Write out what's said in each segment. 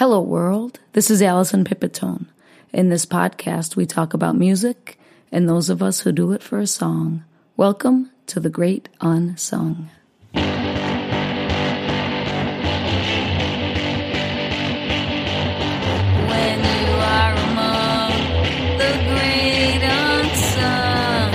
Hello, world. This is Allison Pipitone. In this podcast, we talk about music and those of us who do it for a song. Welcome to The Great Unsung. When you are among the great unsung.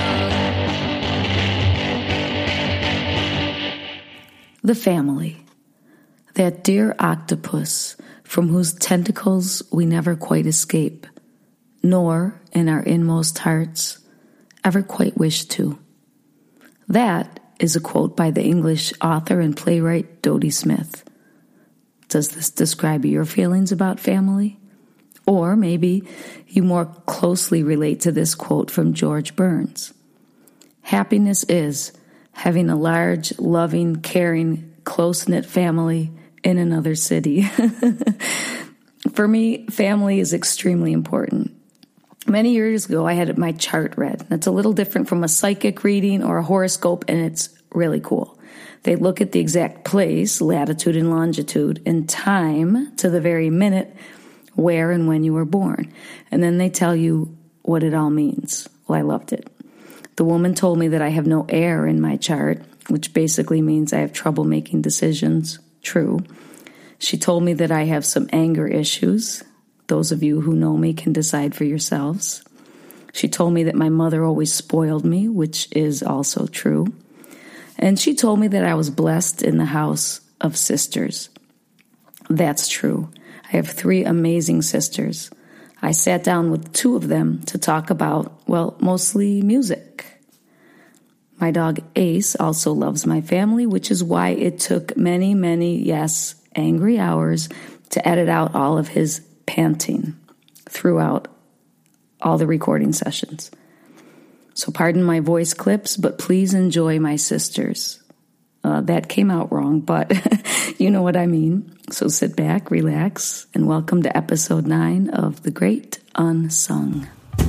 The family. That dear octopus from whose tentacles we never quite escape, nor, in our inmost hearts, ever quite wish to. That is a quote by the English author and playwright Dodie Smith. Does this describe your feelings about family? Or maybe you more closely relate to this quote from George Burns. Happiness is having a large, loving, caring, close-knit family in another city. For me, family is extremely important. Many years ago, I had my chart read. That's a little different from a psychic reading or a horoscope, and it's really cool. They look at the exact place, latitude and longitude, and time to the very minute where and when you were born. And then they tell you what it all means. Well, I loved it. The woman told me that I have no air in my chart, which basically means I have trouble making decisions. True. She told me that I have some anger issues. Those of you who know me can decide for yourselves. She told me that my mother always spoiled me, which is also true. And she told me that I was blessed in the house of sisters. That's true. I have 3 amazing sisters. I sat down with 2 of them to talk about, well, mostly music. My dog Ace also loves my family, which is why it took many, yes, angry hours to edit out all of his panting throughout all the recording sessions. So pardon my voice clips, but please enjoy my sisters. That came out wrong, but you know what I mean. So sit back, relax, and welcome to episode 9 of The Great Unsung.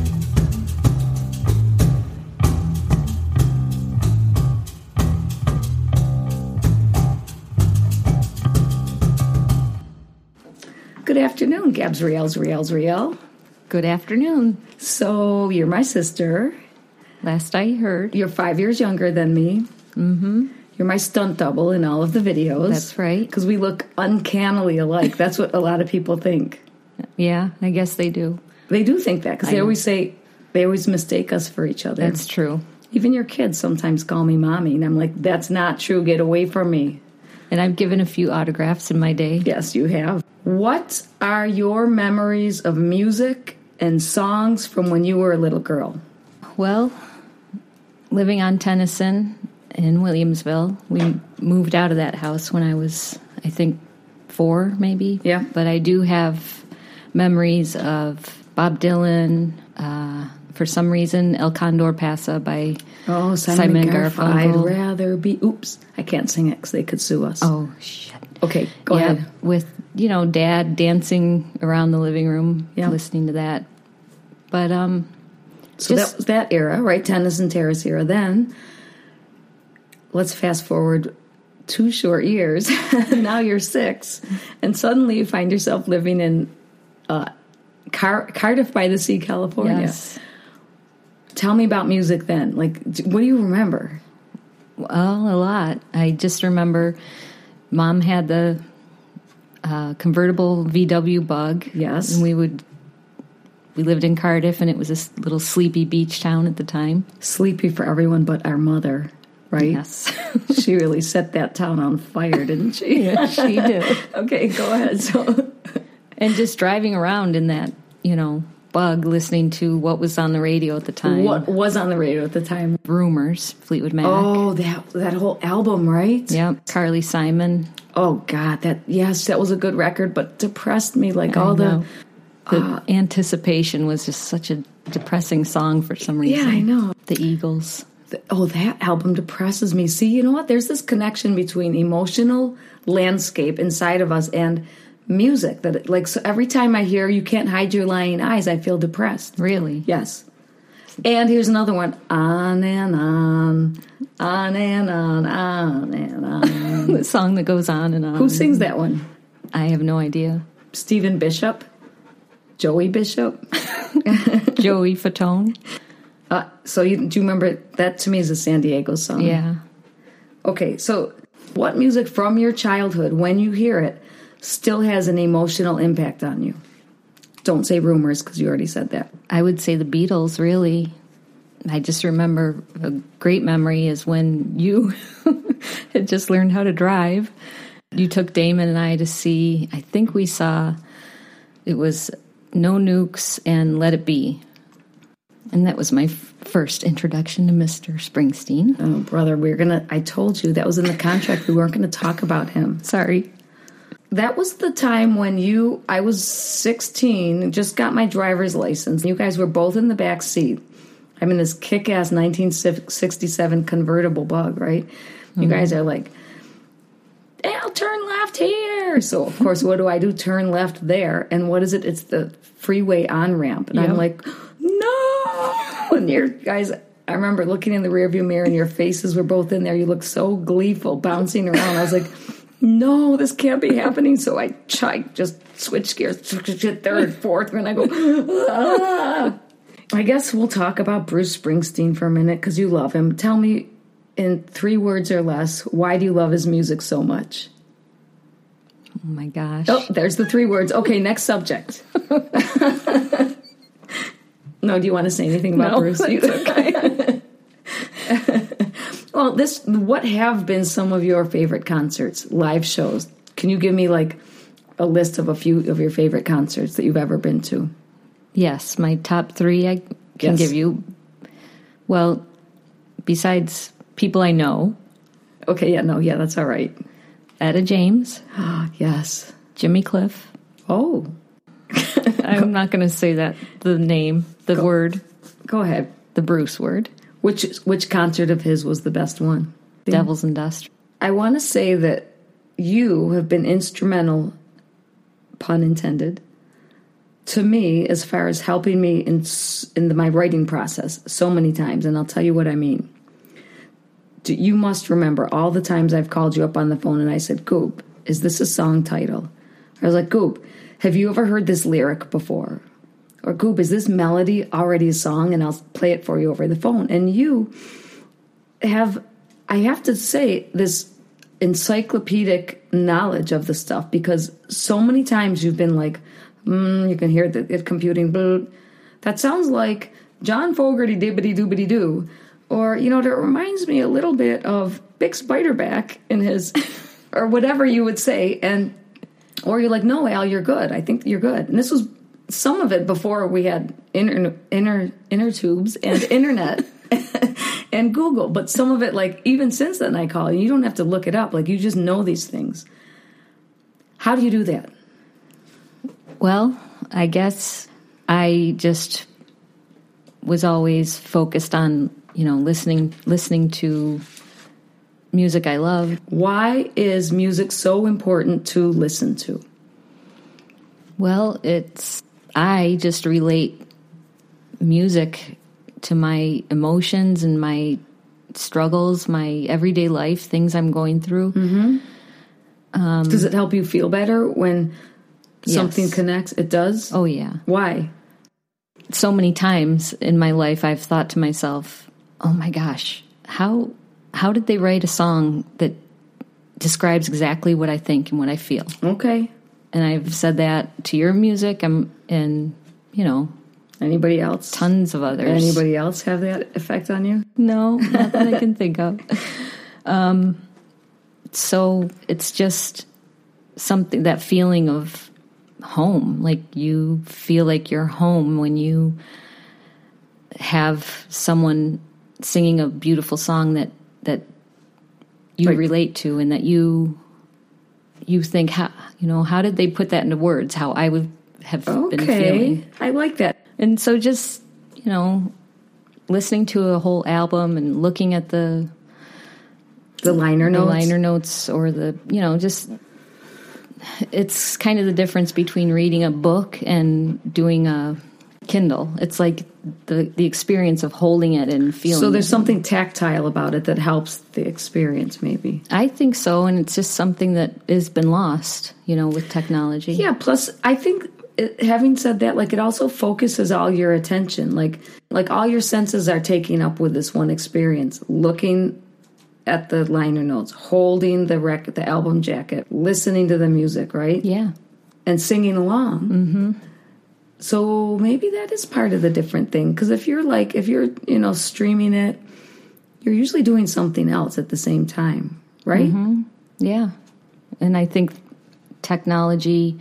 Good afternoon, Gabs Riel. Good afternoon. So, you're my sister. Last I heard. You're 5 years younger than me. Mm-hmm. You're my stunt double in all of the videos. That's right. Because we look uncannily alike. That's what a lot of people think. Yeah, I guess they do. They do think that, because they always mistake us for each other. That's true. Even your kids sometimes call me mommy, and I'm like, that's not true. Get away from me. And I've given a few autographs in my day. Yes, you have. What are your memories of music and songs from when you were a little girl? Well, living on Tennyson in Williamsville, we moved out of that house when I was, I think, 4 maybe. Yeah. But I do have memories of Bob Dylan, for some reason, El Condor Pasa by Simon and Garfunkel. I'd rather be... Oops, I can't sing it because they could sue us. Oh, shit. Okay, go ahead. With, Dad dancing around the living room, listening to that. But, so that was that era, right? Tennyson Terrace era. Then, let's fast forward 2 short years. Now you're 6. And suddenly you find yourself living in Cardiff by the Sea, California. Yes. Tell me about music then. Like, what do you remember? Well, a lot. I just remember Mom had the convertible VW Bug. Yes. And we lived in Cardiff, and it was this little sleepy beach town at the time. Sleepy for everyone but our mother, right? Yes. She really set that town on fire, didn't she? Yeah, she did. Okay, go ahead. So, and just driving around in that, Bug, listening to what was on the radio at the time. What was on the radio at the time? Rumors, Fleetwood Mac. Oh, that whole album, right? Yep, Carly Simon. Oh, God, that was a good record, but depressed me like all the Anticipation was just such a depressing song for some reason. Yeah, I know. The Eagles. That album depresses me. See, you know what? There's this connection between emotional landscape inside of us and music that, like, so every time I hear "You Can't Hide Your Lying Eyes," I feel depressed. Really? Yes. And here's another one. On and on, on and on, on and on. The song that goes on and on. Who sings that one? I have no idea. Stephen Bishop? Joey Bishop? Joey Fatone. Do you remember that? To me is a San Diego song. Yeah. Okay, so what music from your childhood, when you hear it, still has an emotional impact on you? Don't say Rumors, because you already said that. I would say the Beatles, really. I just remember a great memory is when you had just learned how to drive. You took Damon and I to see, I think we saw, it was No Nukes and Let It Be. And that was my first introduction to Mr. Springsteen. Oh, brother, I told you that was in the contract. We weren't going to talk about him. Sorry. That was the time when I was 16, just got my driver's license. You guys were both in the back seat. I'm in this kick-ass 1967 convertible Bug, right? You guys are like, hey, I'll turn left here. So, of course, what do? Turn left there. And what is it? It's the freeway on-ramp. And I'm like, no! And your guys, I remember looking in the rearview mirror and your faces were both in there. You looked so gleeful, bouncing around. I was like, no, this can't be happening. So I just switched gears, third, fourth, and I go, ah. I guess we'll talk about Bruce Springsteen for a minute because you love him. Tell me in 3 words or less, why do you love his music so much? Oh, my gosh. Oh, there's the 3 words. Okay, next subject. No, do you want to say anything about Bruce? It's okay. Well, what have been some of your favorite concerts, live shows? Can you give me like a list of a few of your favorite concerts that you've ever been to? Yes, my top 3 I can give you. Well, besides people I know. Okay, yeah, that's all right. Etta James. Yes. Jimmy Cliff. Oh. I'm not going to say the name, the word. Go ahead. The Bruce word. Which concert of his was the best one? Devils and Dust. I want to say that you have been instrumental, pun intended, to me as far as helping me in my writing process so many times, and I'll tell you what I mean. You must remember all the times I've called you up on the phone and I said, Goop, is this a song title? I was like, Goop, have you ever heard this lyric before? Or Goop, is this melody already a song? And I'll play it for you over the phone. And you have, I have to say, this encyclopedic knowledge of the stuff because so many times you've been like, you can hear it computing, that sounds like John Fogerty dibbity doobity doo. Or, that reminds me a little bit of Bix Beiderbecke in his, or whatever you would say. Or you're like, no, Al, you're good. I think you're good. And this was some of it before we had inner tubes and internet and Google. But some of it, like, even since then I call you don't have to look it up. Like, you just know these things. How do you do that? Well, I guess I just was always focused on, listening to music I love. Why is music so important to listen to? Well, I just relate music to my emotions and my struggles, my everyday life, things I'm going through. Mm-hmm. Does it help you feel better when something connects? It does? Oh, yeah. Why? So many times in my life I've thought to myself, oh my gosh, how did they write a song that describes exactly what I think and what I feel? Okay. And I've said that to your music and anybody else? Tons of others. Anybody else have that effect on you? No, not that I can think of. So it's just something, that feeling of home, like you feel like you're home when you have someone singing a beautiful song that you relate to, and that you think, how did they put that into words? How I would have been feeling. I like that. And so just listening to a whole album and looking at the liner notes, or just it's kind of the difference between reading a book and doing a Kindle. It's like the experience of holding it and feeling So there's it. something tactile about it that helps the experience, maybe. I think so, and it's just something that has been lost, with technology. Yeah, plus I think, having said that, like, it also focuses all your attention. Like all your senses are taken up with this one experience. Looking at the liner notes, holding the album jacket, listening to the music, right? Yeah. And singing along. Mm-hmm. So maybe that is part of the different thing. Because if you're streaming it, you're usually doing something else at the same time, right? Mm-hmm. Yeah. And I think technology,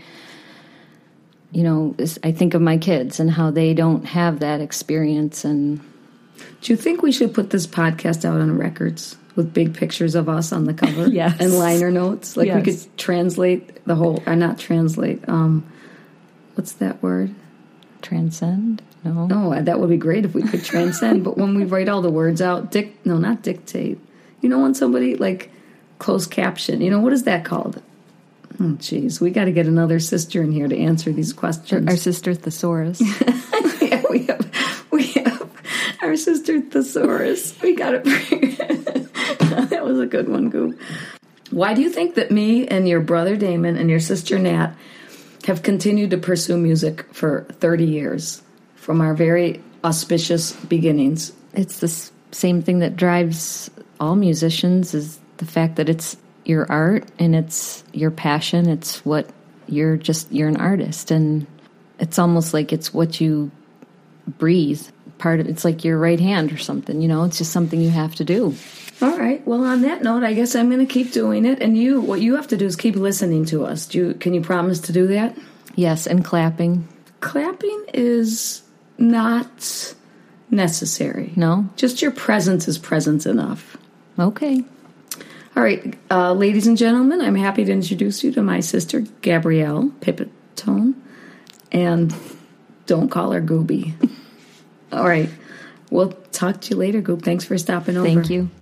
I think of my kids and how they don't have that experience. And do you think we should put this podcast out on records with big pictures of us on the cover? Yes. And liner notes? Like, yes. We could translate the whole, or not translate, what's that word? Transcend? No. Oh, that would be great if we could transcend. But when we write all the words out, not dictate. When somebody, like, closed caption, what is that called? Oh, geez, we got to get another sister in here to answer these questions. Our sister Thesaurus. Yeah, we have our sister Thesaurus. We got it. That was a good one, Goop. Why do you think that me and your brother Damon and your sister Nat have continued to pursue music for 30 years from our very auspicious beginnings? It's the same thing that drives all musicians, is the fact that it's your art and it's your passion. It's what you're an artist, and it's almost like it's what you breathe. It's like your right hand or something, it's just something you have to do. All right. Well, on that note, I guess I'm going to keep doing it. And what you have to do is keep listening to us. Can you promise to do that? Yes, and clapping. Clapping is not necessary. No? Just your presence is presence enough. Okay. All right, ladies and gentlemen, I'm happy to introduce you to my sister, Gabrielle Pipitone. And don't call her Gooby. All right. We'll talk to you later, Goop. Thanks for stopping over. Thank you.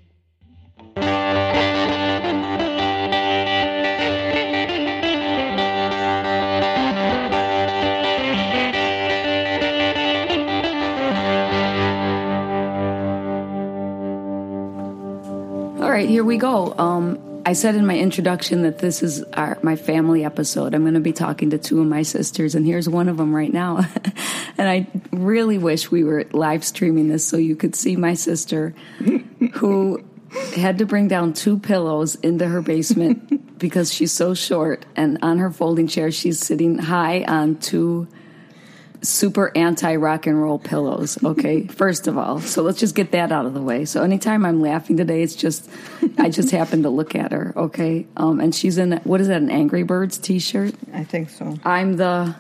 All right, here we go. I said in my introduction that this is my family episode. I'm going to be talking to two of my sisters, and here's one of them right now. And I really wish we were live streaming this so you could see my sister, who had to bring down 2 pillows into her basement because she's so short. And on her folding chair, she's sitting high on 2 super anti-rock and roll pillows, okay? First of all. So let's just get that out of the way. So anytime I'm laughing today, it's just, I just happen to look at her, okay? And she's in, what is that, an Angry Birds t-shirt? I think so. I'm the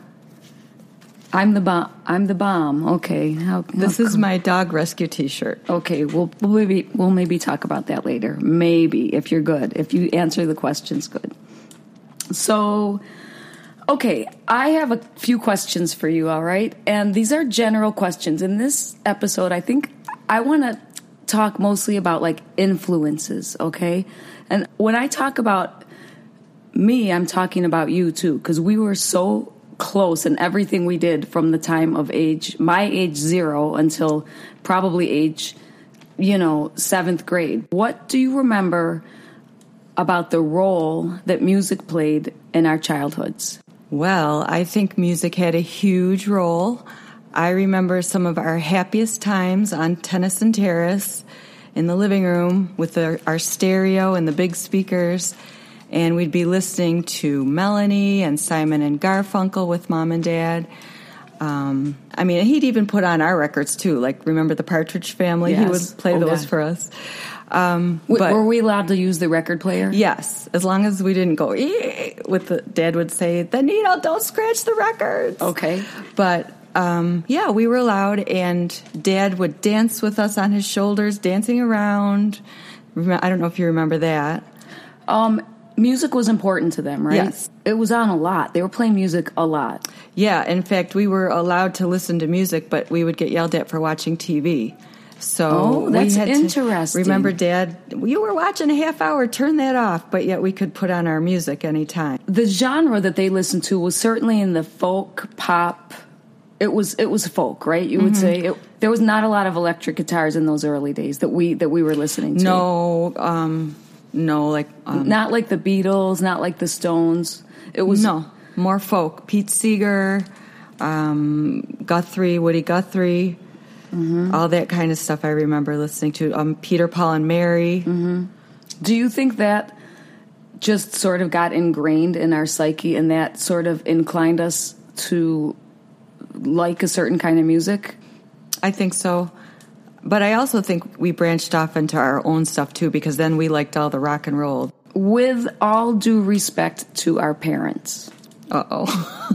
bomb. Okay. This is my dog rescue t-shirt. Okay, we'll maybe talk about that later. Maybe, if you're good. If you answer the questions good. So, okay, I have a few questions for you, all right? And these are general questions. In this episode, I think I want to talk mostly about, like, influences, okay? And when I talk about me, I'm talking about you, too, because we were so close in everything we did from the time of my age 0 until probably age, 7th grade. What do you remember about the role that music played in our childhoods? Well, I think music had a huge role. I remember some of our happiest times on Tennyson Terrace in the living room with our stereo and the big speakers. And we'd be listening to Melanie and Simon and Garfunkel with Mom and Dad. He'd even put on our records, too. Like, remember the Partridge Family? Yes. He would play those for us. Were we allowed to use the record player? Yes, as long as we didn't go, Dad would say, the needle, don't scratch the records. Okay. But, we were allowed, and Dad would dance with us on his shoulders, dancing around. I don't know if you remember that. Music was important to them, right? Yes. It was on a lot. They were playing music a lot. Yeah, in fact, we were allowed to listen to music, but we would get yelled at for watching TV. So that's we had interesting. Remember, Dad, you were watching a half hour, turn that off, but yet we could put on our music anytime. The genre that they listened to was certainly in the folk, pop It was folk, right? You would say there was not a lot of electric guitars in those early days that we were listening to. No, Not like the Beatles, not like the Stones. It was more folk. Pete Seeger, Guthrie, Woody Guthrie, all that kind of stuff I remember listening to. Peter, Paul, and Mary. Do you think that just sort of got ingrained in our psyche and that sort of inclined us to like a certain kind of music? I think so. But I also think we branched off into our own stuff, too, because then we liked all the rock and roll. With all due respect to our parents. Uh-oh.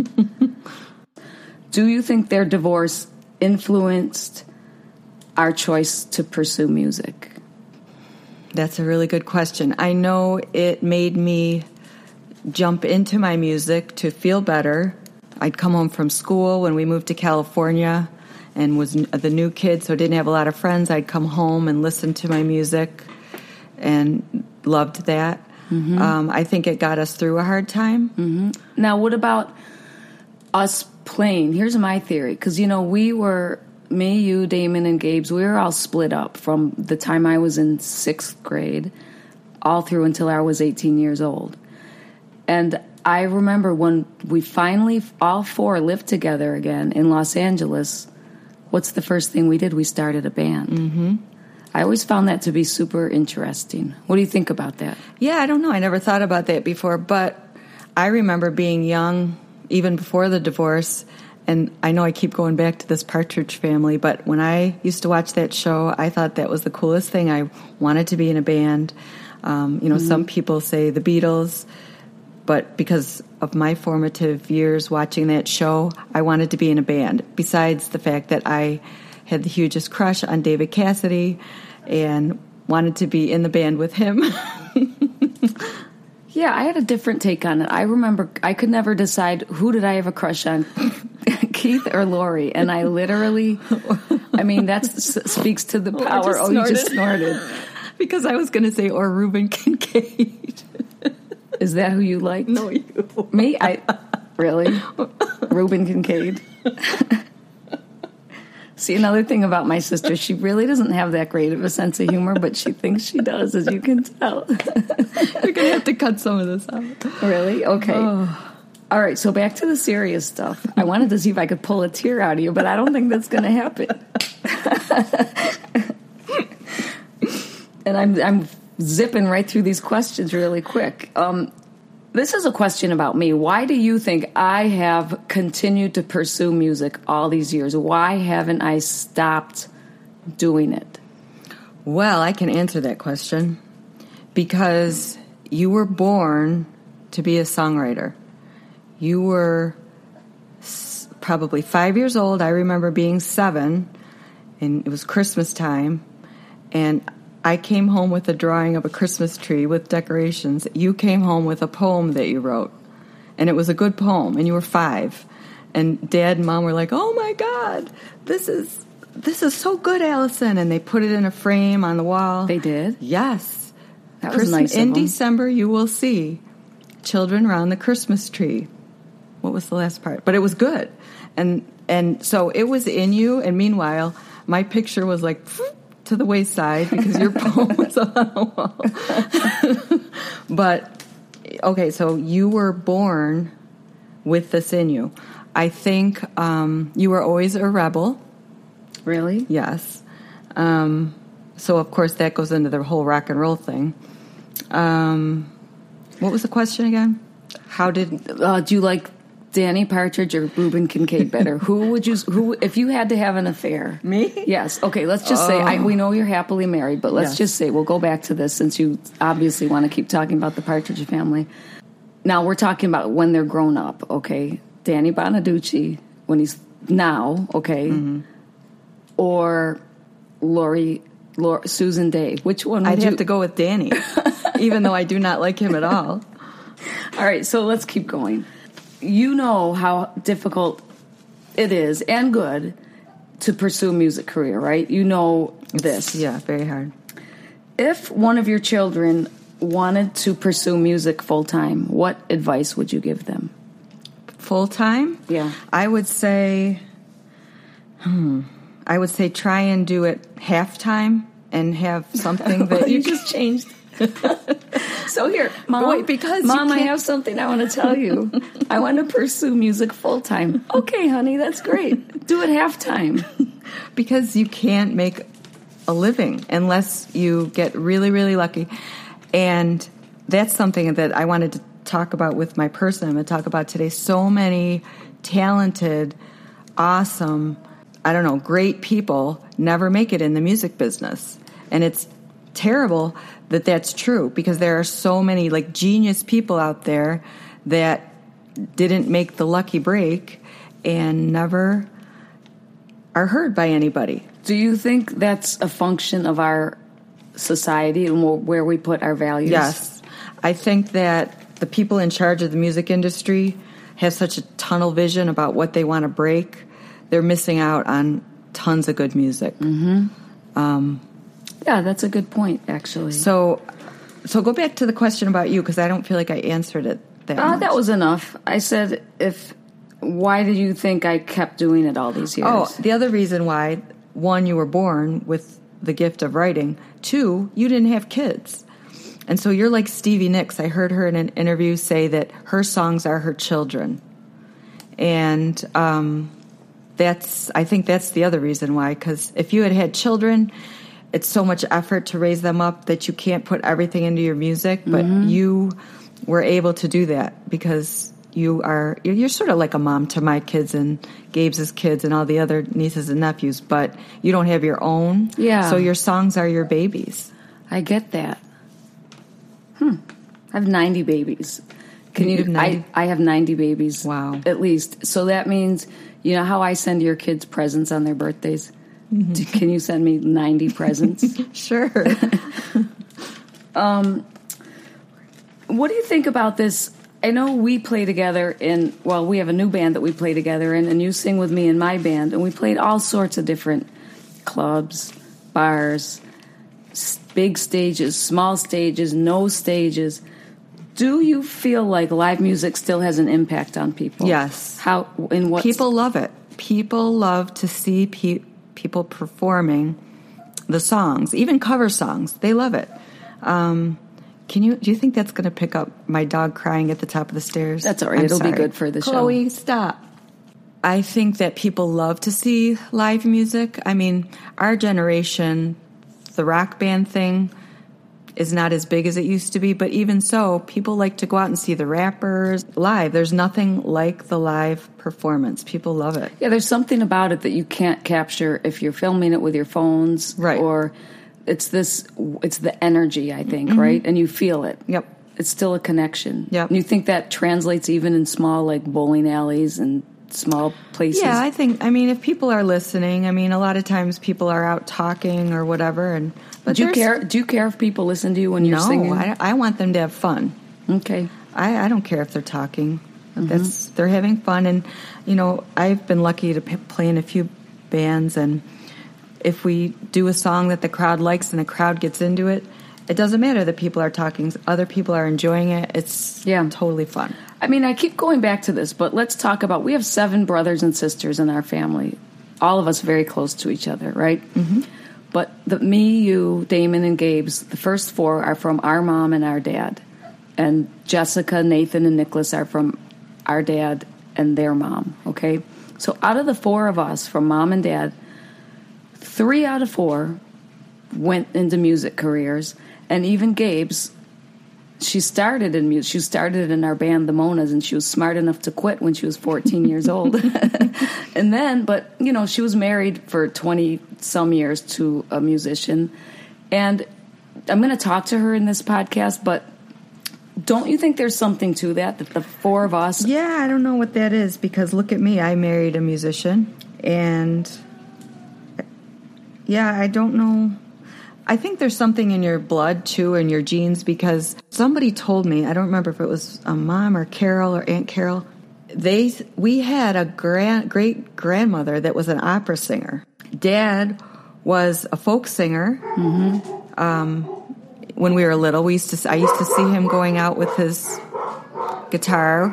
Do you think their divorce influenced our choice to pursue music? That's a really good question. I know it made me jump into my music to feel better. I'd come home from school when we moved to California and was the new kid, so didn't have a lot of friends. I'd come home and listen to my music and loved that. I think it got us through a hard time. Now, what about us playing? Here's my theory, because, we were, me, you, Damon, and Gabe's, we were all split up from the time I was in 6th grade all through until I was 18 years old. And I remember when we finally, all 4 lived together again in Los Angeles, what's the first thing we did? We started a band. I always found that to be super interesting. What do you think about that? Yeah, I don't know. I never thought about that before, but I remember being young, even before the divorce, and I know I keep going back to this Partridge Family, but when I used to watch that show, I thought that was the coolest thing. I wanted to be in a band. Some people say the Beatles, but because of my formative years watching that show, I wanted to be in a band, besides the fact that I had the hugest crush on David Cassidy and wanted to be in the band with him. Yeah, I had a different take on it. I remember I could never decide who did I have a crush on, Keith or Lori, and I literally, that speaks to the power. Oh, you just snorted. Because I was going to say, or Reuben Kincaid. Is that who you liked? No, you. Me? Really? Reuben Kincaid. See, another thing about my sister, she really doesn't have that great of a sense of humor, but she thinks she does, as you can tell. You're going to have to cut some of this out. Really? Okay. Oh. All right, so back to the serious stuff. I wanted to see if I could pull a tear out of you, but I don't think that's going to happen. And I'm zipping right through these questions really quick. This is a question about me. Why do you think I have continued to pursue music all these years? Why haven't I stopped doing it? Well, I can answer that question. Because you were born to be a songwriter. You were probably 5 years old. I remember being 7, and it was Christmas time, and I came home with a drawing of a Christmas tree with decorations. You came home with a poem that you wrote, and it was a good poem, and you were 5. And Dad and Mom were like, "Oh my God, this is so good, Allison!" And they put it in a frame on the wall. They did? Yes. That was nice of them. In December, you will see children round the Christmas tree. What was the last part? But it was good, and so it was in you. And meanwhile, my picture was like to the wayside because your poem was on the wall. But, okay, so you were born with this in you. I think you were always a rebel. Really? Yes. So, of course, that goes into the whole rock and roll thing. What was the question again? How did... do you like Danny Partridge or Reuben Kincaid better? Who if you had to have an affair? Me? Yes. Okay, let's just say, we know you're happily married, but let's just say, we'll go back to this since you obviously want to keep talking about the Partridge Family. Now, we're talking about when they're grown up, okay? Danny Bonaducci, when he's now, okay? Mm-hmm. Or Lori, Susan Day. Which one would I'd have to go with Danny, even though I do not like him at all. All right, so let's keep going. You know how difficult it is, and good, to pursue a music career, right? You know this. Yeah, very hard. If one of your children wanted to pursue music full-time, what advice would you give them? full time? Yeah. I would say try and do it half time and have something that you just changed. So here, Mom, wait, because Mom, I have something I want to tell you. I want to pursue music full time. Okay, honey, that's great. Do it half time. Because you can't make a living unless you get really, really lucky. And that's something that I wanted to talk about with my person. I'm going to talk about today. So many talented, awesome, great people never make it in the music business. And it's terrible that that's true, because there are so many like genius people out there that didn't make the lucky break and never are heard by anybody. Do you think that's a function of our society and where we put our values? Yes. I think that the people in charge of the music industry have such a tunnel vision about what they want to break. They're missing out on tons of good music. Mm-hmm. Yeah, that's a good point, actually. So go back to the question about you, because I don't feel like I answered it that much. That was enough. I said, why do you think I kept doing it all these years? Oh, the other reason why, one, you were born with the gift of writing. Two, you didn't have kids. And so you're like Stevie Nicks. I heard her in an interview say that her songs are her children. And I think that's the other reason why, because if you had children, it's so much effort to raise them up that you can't put everything into your music, but you were able to do that because you're sort of like a mom to my kids and Gabe's kids and all the other nieces and nephews, but you don't have your own. Yeah. So your songs are your babies. I get that. I have 90 babies. I have 90 babies. Wow. At least. So that means, you know how I send your kids presents on their birthdays? Mm-hmm. Can you send me 90 presents? Sure. What do you think about this? I know we play together we have a new band that we play together in, and you sing with me in my band, and we played all sorts of different clubs, bars, big stages, small stages, no stages. Do you feel like live music still has an impact on people? Yes. How? In what? People love it. People love to see people performing the songs, even cover songs. They love it. Do you think that's going to pick up my dog crying at the top of the stairs? That's all right. It'll be good for the show. Chloe, stop. I think that people love to see live music. I mean, our generation, the rock band thing is not as big as it used to be, but even so, people like to go out and see the rappers live. There's nothing like the live performance. People love it. Yeah, there's something about it that you can't capture if you're filming it with your phones. Right. Or it's the energy, I think, right? And you feel it. Yep. It's still a connection. Yep. And you think that translates even in small, like, bowling alleys and small places? Yeah, I mean, if people are listening, a lot of times people are out talking or whatever. But do you care if people listen to you when you're singing? No, I want them to have fun. Okay. I don't care if they're talking. They're having fun. And, I've been lucky to play in a few bands, and if we do a song that the crowd likes and the crowd gets into it, it doesn't matter that people are talking. Other people are enjoying it. It's totally fun. I mean, I keep going back to this, but let's talk about, we have 7 brothers and sisters in our family. All of us very close to each other, right? Mm-hmm. But me, you, Damon, and Gabe's, the first 4 are from our mom and our dad. And Jessica, Nathan, and Nicholas are from our dad and their mom, okay? So out of the 4 of us, from mom and dad, 3 out of 4 went into music careers. And even Gabe's, she started in music. She started in our band, the Monas, and she was smart enough to quit when she was 14 years old. And then, but, she was married for 20-some years to a musician. And I'm going to talk to her in this podcast, but don't you think there's something to that the 4 of us... Yeah, I don't know what that is, because look at me. I married a musician, and... Yeah, I don't know. I think there's something in your blood, too, in your genes, because somebody told me, I don't remember if it was a mom or Carol or Aunt Carol, we had a great-grandmother that was an opera singer. Dad was a folk singer. Mm-hmm. When we were little, I used to see him going out with his guitar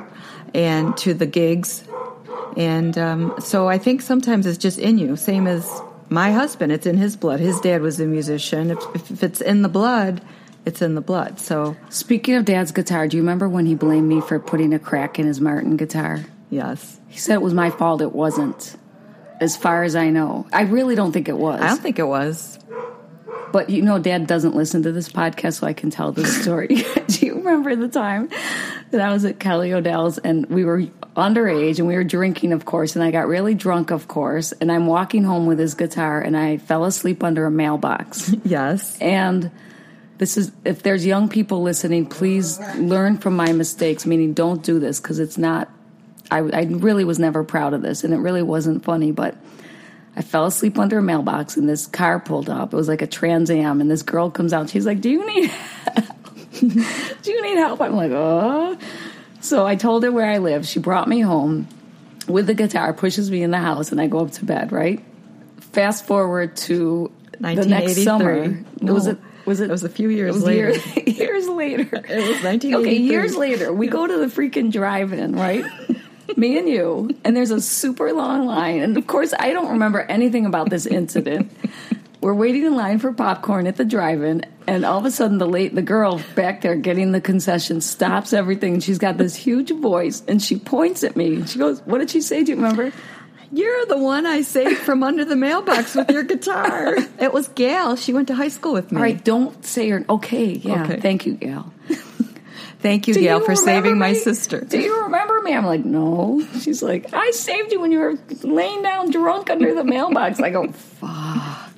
and to the gigs. And so I think sometimes it's just in you, same as my husband. It's in his blood. His dad was a musician. If it's in the blood, it's in the blood. So Speaking of Dad's guitar, do you remember when he blamed me for putting a crack in his Martin guitar? yes, He said it was my fault. It wasn't, as far as I know. I really don't think it was. I don't think it was. But you know, Dad doesn't listen to this podcast, so I can tell this story. Do you remember the time that I was at Kelly Odell's and we were underage and we were drinking, of course, and I got really drunk, of course, and I'm walking home with his guitar and I fell asleep under a mailbox. Yes. And this is, if there's young people listening, please learn from my mistakes, meaning don't do this, because it's not, I really was never proud of this, and it really wasn't funny, but I fell asleep under a mailbox, and this car pulled up. It was like a Trans Am, and this girl comes out. She's like, do you need help? Do you need help? I'm like, oh. So I told her where I live. She brought me home with the guitar, pushes me in the house, and I go up to bed, right? Fast forward to the next summer. No, Was it? It was a few years later. Years later. It was 1983. Okay, years later, we go to the freaking drive-in, right? Me and you, and there's a super long line. And, of course, I don't remember anything about this incident. We're waiting in line for popcorn at the drive-in, and all of a sudden the girl back there getting the concession stops everything, and she's got this huge voice, and she points at me. And she goes, what did she say? Do you remember? You're the one I saved from under the mailbox with your guitar. It was Gail. She went to high school with me. All right, don't say her. Okay, yeah. Okay. Thank you, Gail. Thank you, Do Gail, you for saving my remember me? sister. Do you remember me? I'm like, no. She's like, I saved you when you were laying down drunk under the mailbox. I go, fuck.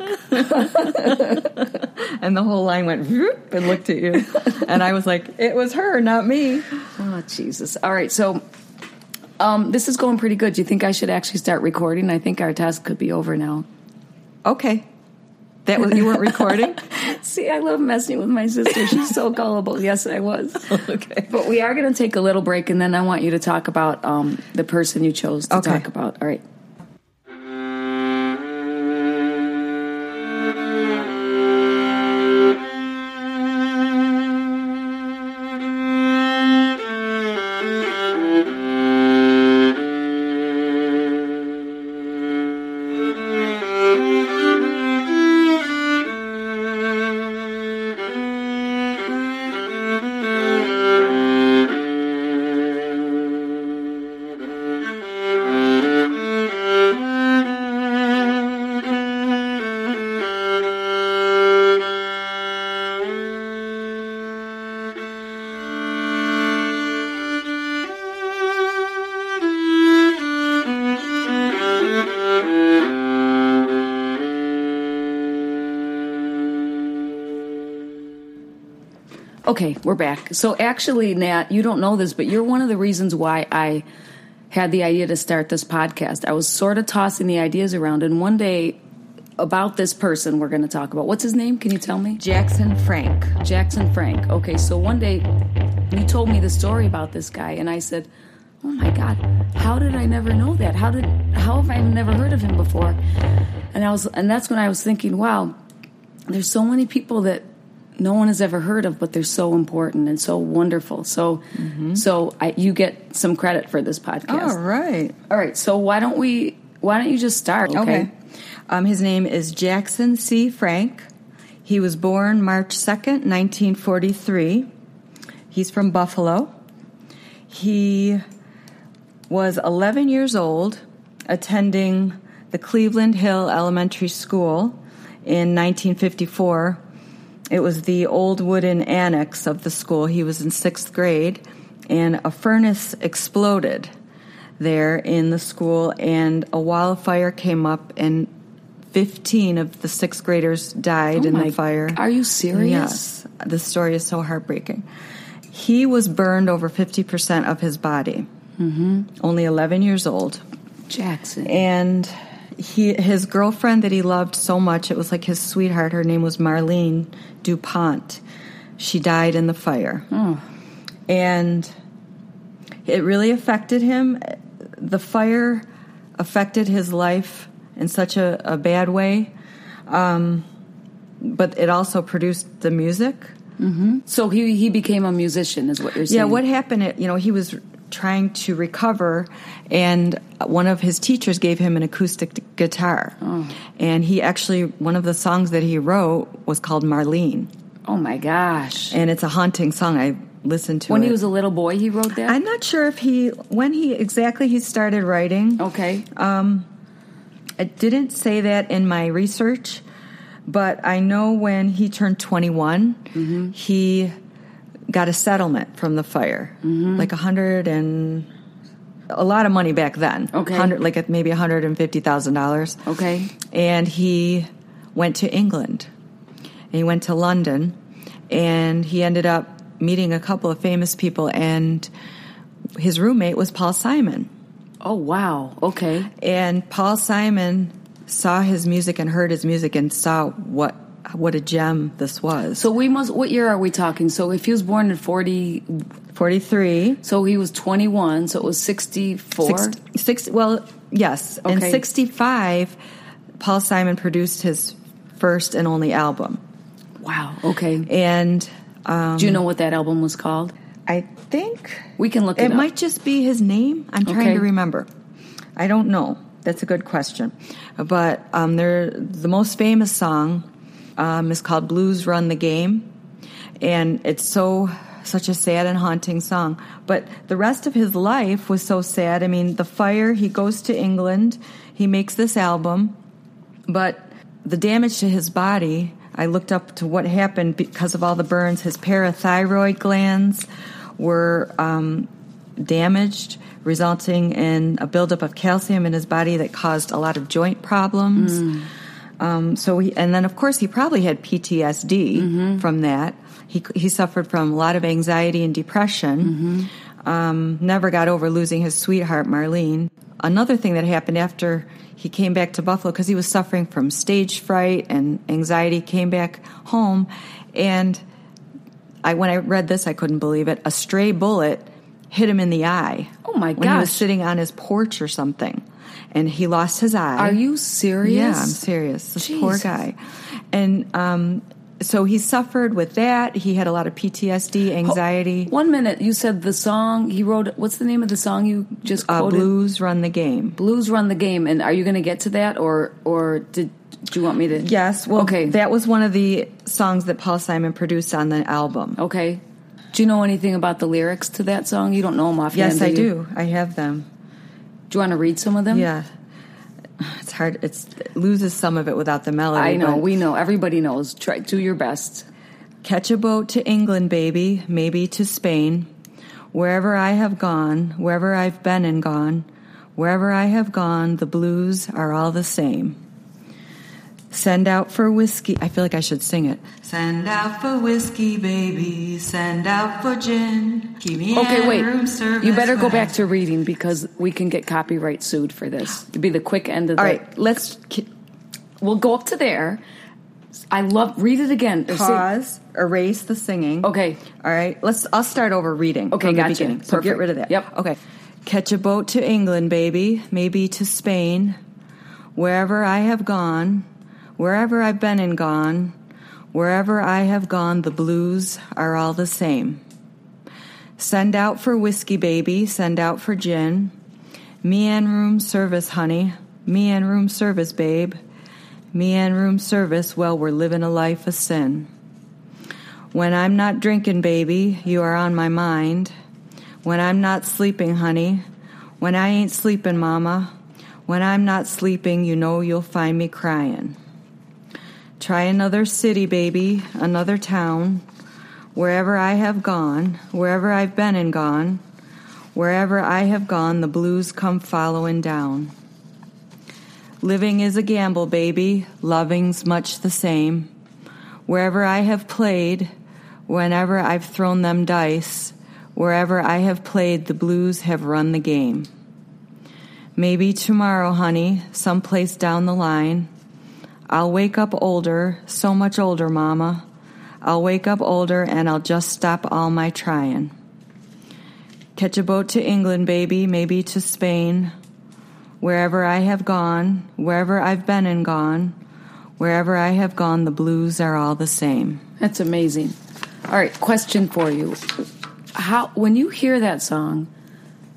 And the whole line went whoop and looked at you. And I was like, it was her, not me. Oh, Jesus. All right, so this is going pretty good. Do you think I should actually start recording? I think our test could be over now. Okay. That was, you weren't recording? See, I love messing with my sister. She's so gullible. Yes, I was. Okay. But we are going to take a little break, and then I want you to talk about the person you chose to talk about. All right. Okay, we're back. So actually, Nat, you don't know this, but you're one of the reasons why I had the idea to start this podcast. I was sort of tossing the ideas around, and one day about this person we're going to talk about. What's his name? Can you tell me? Jackson Frank. Jackson Frank. Okay, so one day you told me the story about this guy, and I said, oh my God, how did I never know that? How have I never heard of him before? And that's when I was thinking, wow, there's so many people that no one has ever heard of, but they're so important and so wonderful. So, you get some credit for this podcast. All right. So why don't you just start? Okay. His name is Jackson C. Frank. He was born March 2nd, 1943. He's from Buffalo. He was 11 years old, attending the Cleveland Hill Elementary School in 1954. It was the old wooden annex of the school. He was in 6th grade, and a furnace exploded there in the school, and a wildfire came up, and 15 of the 6th graders died in the fire. Are you serious? Yes. The story is so heartbreaking. He was burned over 50% of his body. Mm-hmm. Only 11 years old. Jackson. And his girlfriend that he loved so much, it was like his sweetheart, her name was Marlene DuPont. She died in the fire. Oh. And it really affected him. The fire affected his life in such a bad way. But it also produced the music. Mm-hmm. So he became a musician, is what you're saying? Yeah, what happened, he was trying to recover, and one of his teachers gave him an acoustic guitar. And he actually, one of the songs that he wrote was called Marlene. Oh my gosh. And it's a haunting song. I listened to When it. he was a little boy, he wrote that? I'm not sure if when he started writing. Okay. It didn't say that in my research, but I know when he turned 21, he got a settlement from the fire, like a lot of money back then. Okay. Like maybe $150,000. Okay. And he went to England. And he went to London, and he ended up meeting a couple of famous people, and his roommate was Paul Simon. Oh, wow. Okay. And Paul Simon saw his music and heard his music and saw what a gem this was. So what year are we talking? So if he was born in 43. So he was 21, so it was 64? Well, yes. Okay. In 65, Paul Simon produced his first and only album. Wow, okay. And do you know what that album was called? I think We can look it it up. might just be his name. I'm trying Okay. to remember. I don't know. That's a good question. But the most famous song is called Blues Run the Game. And it's such a sad and haunting song. But the rest of his life was so sad. I mean, the fire, he goes to England, he makes this album, but the damage to his body, I looked up to what happened because of all the burns. His parathyroid glands were damaged, resulting in a buildup of calcium in his body that caused a lot of joint problems. And then of course he probably had PTSD from that. He suffered from a lot of anxiety and depression. Never got over losing his sweetheart, Marlene. Another thing that happened after he came back to Buffalo, because he was suffering from stage fright and anxiety, came back home, and when I read this, I couldn't believe it. A stray bullet hit him in the eye. Oh my When he was gosh. sitting on his porch or something, and he lost his eye. Are you serious? Yeah, I'm serious. This poor Jesus. guy. And so he suffered with that. He had a lot of PTSD, anxiety. 1 minute, you said the song he wrote. What's the name of the song you just quoted? Blues Run the Game. Blues Run the Game. And are you going to get to that, or do you want me to? Yes. Well, Okay. that was one of the songs that Paul Simon produced on the album. Okay. Do you know anything about the lyrics to that song? You don't know them offhand, Yes, I you? do. I have them. Do you want to read some of them? Yeah. It's hard. It loses some of it without the melody. I know. but- We know. Everybody knows. Do your best. Catch a boat to England, baby, maybe to Spain. Wherever I have gone, wherever I've been and gone, wherever I have gone, the blues are all the same. Send out for whiskey. I feel like I should sing it. Send out for whiskey, baby. Send out for gin. Keep me Okay, in wait. room service. You better go when I- back to reading because we can get copyright sued for this. It'd be the quick end of All the. right, let's We'll go up to there. Read it again. Or say- pause, erase the singing. Okay. All right, I'll start over reading. Okay, from the gotcha. beginning. So get Perfect. rid of that. Yep. Okay. Catch a boat to England, baby, maybe to Spain. Wherever I have gone, wherever I've been and gone, wherever I have gone, the blues are all the same. Send out for whiskey, baby, send out for gin. Me and room service, honey. Me and room service, babe. Me and room service, well, we're living a life of sin. When I'm not drinking, baby, you are on my mind. When I'm not sleeping, honey. When I ain't sleeping, mama. When I'm not sleeping, you know you'll find me crying. Try another city, baby, another town. Wherever I have gone, wherever I've been and gone, wherever I have gone, the blues come following down. Living is a gamble, baby, loving's much the same. Wherever I have played, whenever I've thrown them dice, wherever I have played, the blues have run the game. Maybe tomorrow, honey, someplace down the line, I'll wake up older, so much older, mama. I'll wake up older and I'll just stop all my trying. Catch a boat to England, baby, maybe to Spain. Wherever I have gone, wherever I've been and gone, wherever I have gone, the blues are all the same. That's amazing. All right, question for you. When you hear that song,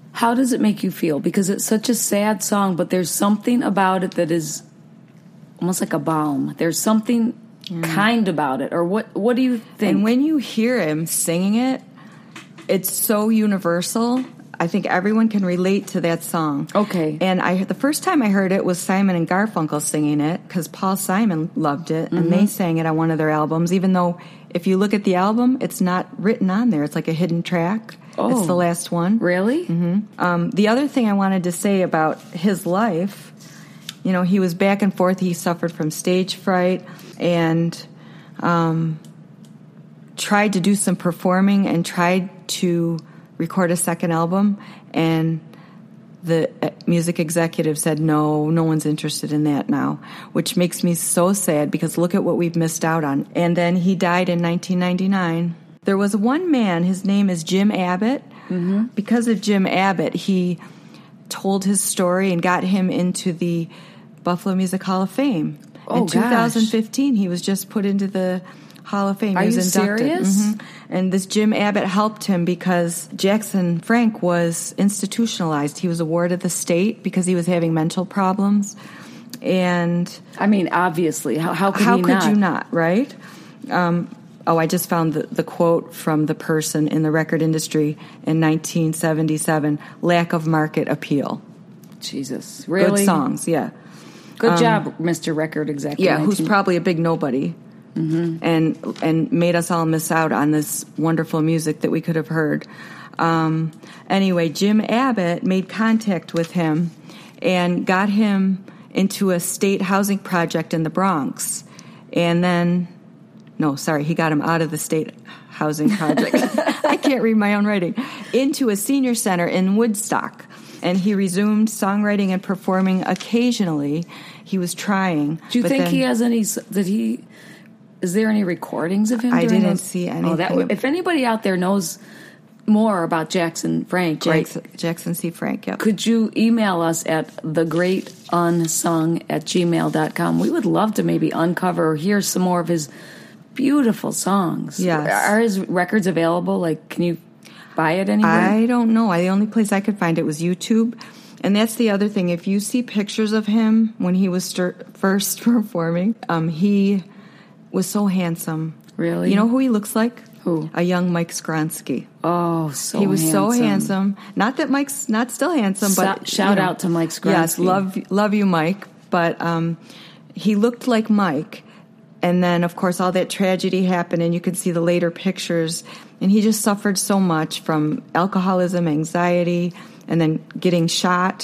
How does it make you feel? Because it's such a sad song, but there's something about it that is almost like a balm. There's something kind about it. Or what do you think? And when you hear him singing it, it's so universal. I think everyone can relate to that song. Okay. And the first time I heard it was Simon and Garfunkel singing it, because Paul Simon loved it, and they sang it on one of their albums, even though if you look at the album, it's not written on there. It's like a hidden track. Oh. It's the last one. Really? Mm-hmm. The other thing I wanted to say about his life, you know, he was back and forth. He suffered from stage fright and tried to do some performing and tried to record a second album, and the music executive said, no one's interested in that now, which makes me so sad because look at what we've missed out on. And then he died in 1999. There was one man, his name is Jim Abbott. Mm-hmm. Because of Jim Abbott, he told his story and got him into the Buffalo Music Hall of Fame. Oh, in 2015, he was just put into the Hall of Fame. Are he was you inducted. serious? Mm-hmm. And this Jim Abbott helped him because Jackson Frank was institutionalized. He was a ward of the state because he was having mental problems. And I mean, obviously, how could you not, right? I just found the quote from the person in the record industry in 1977, lack of market appeal. Jesus. Really? Good songs, yeah. Good job, Mr. Record Executive. Yeah, who's probably a big nobody. Mm-hmm. And made us all miss out on this wonderful music that we could have heard. Anyway, Jim Abbott made contact with him and got him into a state housing project in the Bronx. And then, he got him out of the state housing project. I can't read my own writing. Into a senior center in Woodstock. And he resumed songwriting and performing occasionally. He was trying. Do you think he has any... Is there any recordings of him? I didn't see anything. If anybody out there knows more about Jackson Frank, Jackson C. Frank, yeah. Could you email us at thegreatunsung@gmail.com? We would love to maybe uncover or hear some more of his beautiful songs. Yes. Are his records available? Like, can you buy it anywhere? I don't know. The only place I could find it was YouTube. And that's the other thing. If you see pictures of him when he was first performing, he was so handsome. Really? You know who he looks like? Who? A young Mike Skronsky. Oh, so he was handsome. so handsome. Not that Mike's not still handsome, but shout out to Mike Skronsky. Yes, love you, Mike. But he looked like Mike. And then, of course, all that tragedy happened, and you could see the later pictures. And he just suffered so much from alcoholism, anxiety, and then getting shot.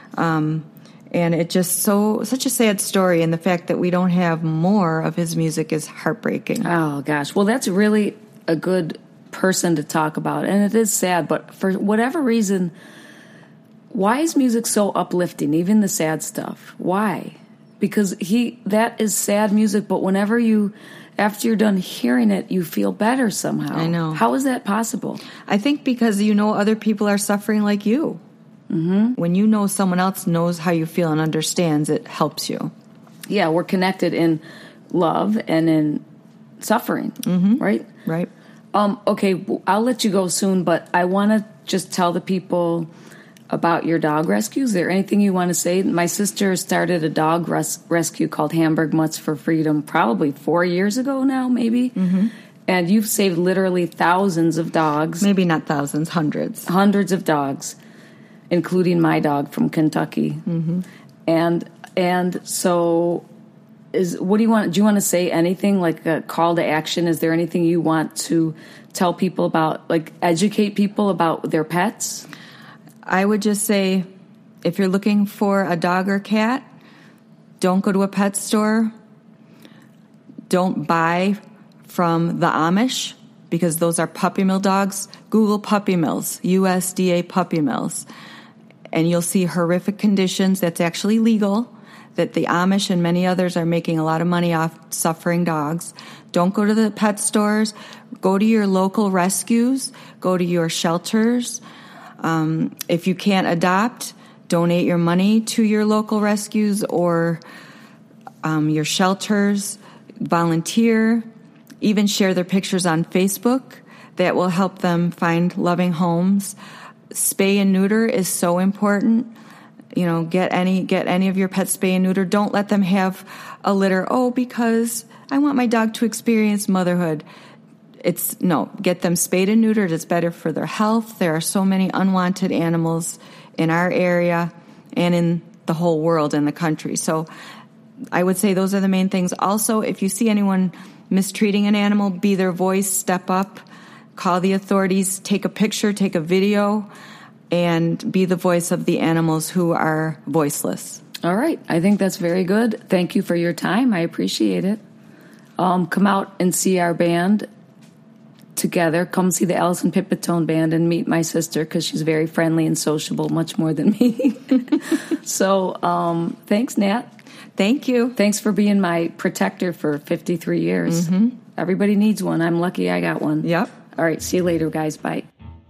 And it just such a sad story, and the fact that we don't have more of his music is heartbreaking. Oh, gosh. Well, that's really a good person to talk about, and it is sad, but for whatever reason, why is music so uplifting, even the sad stuff? Why? Because that is sad music, but after you're done hearing it, you feel better somehow. I know. How is that possible? I think because other people are suffering like you. Mm-hmm. When you know someone else knows how you feel and understands, it helps you. Yeah, we're connected in love and in suffering, right? Right. Okay, I'll let you go soon, but I want to just tell the people about your dog rescue. Is there anything you want to say? My sister started a dog rescue called Hamburg Mutts for Freedom probably 4 years ago now, maybe. Mm-hmm. And you've saved literally thousands of dogs. Maybe not thousands, hundreds. Hundreds of dogs, including my dog from Kentucky. Mm-hmm. And so what do you want? Do you want to say anything, like a call to action? Is there anything you want to tell people about, like educate people about their pets? I would just say, if you're looking for a dog or cat, don't go to a pet store. Don't buy from the Amish, because those are puppy mill dogs. Google puppy mills, USDA puppy mills, and you'll see horrific conditions. That's actually legal, that the Amish and many others are making a lot of money off suffering dogs. Don't go to the pet stores. Go to your local rescues. Go to your shelters. If you can't adopt, donate your money to your local rescues or your shelters. Volunteer. Even share their pictures on Facebook. That will help them find loving homes. spay and neuter is so important. Get any of your pets spay and neuter. Don't let them have a litter. Oh, because I want my dog to experience motherhood. Get them spayed and neutered. It's better for their health. There are so many unwanted animals in our area and in the whole world and the country. So I would say those are the main things. Also, if you see anyone mistreating an animal, be their voice, step up, call the authorities, take a picture, take a video, and be the voice of the animals who are voiceless. All right. I think that's very good. Thank you for your time. I appreciate it. Come out and see our band together. Come see the Allison Pipitone Band and meet my sister because she's very friendly and sociable, much more than me. So thanks, Nat. Thank you. Thanks for being my protector for 53 years. Mm-hmm. Everybody needs one. I'm lucky I got one. Yep. All right. See you later, guys. Bye.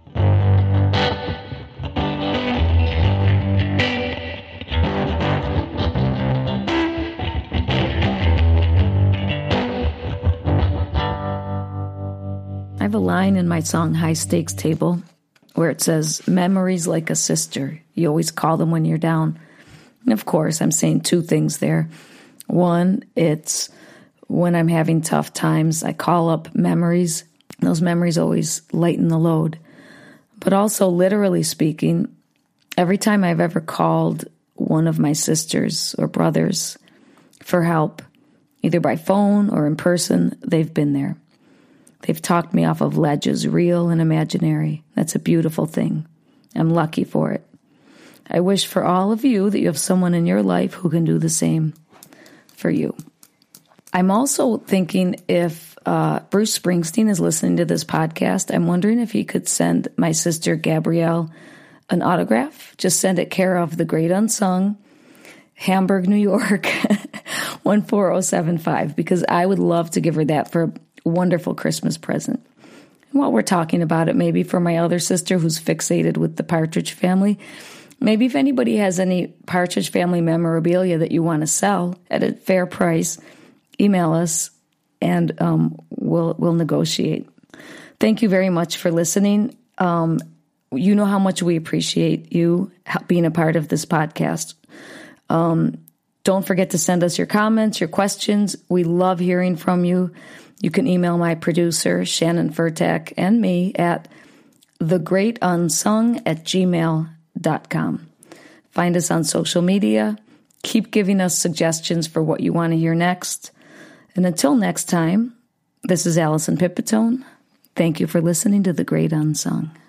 I have a line in my song High Stakes Table where it says, memories like a sister. You always call them when you're down. And of course, I'm saying two things there. One, it's when I'm having tough times, I call up memories. Those memories always lighten the load. But also, literally speaking, every time I've ever called one of my sisters or brothers for help, either by phone or in person, they've been there. They've talked me off of ledges, real and imaginary. That's a beautiful thing. I'm lucky for it. I wish for all of you that you have someone in your life who can do the same for you. I'm also thinking if Bruce Springsteen is listening to this podcast, I'm wondering if he could send my sister Gabrielle an autograph. Just send it care of The Great Unsung, Hamburg, New York, 14075, because I would love to give her that for a wonderful Christmas present. And while we're talking about it, maybe for my other sister who's fixated with the Partridge Family, maybe if anybody has any Partridge Family memorabilia that you want to sell at a fair price, email us and we'll negotiate. Thank you very much for listening. You know how much we appreciate you being a part of this podcast. Don't forget to send us your comments, your questions. We love hearing from you. You can email my producer, Shannon Furtak, and me at thegreatunsung@gmail.com. Find us on social media. Keep giving us suggestions for what you want to hear next. And until next time, this is Allison Pipitone. Thank you for listening to The Great Unsung.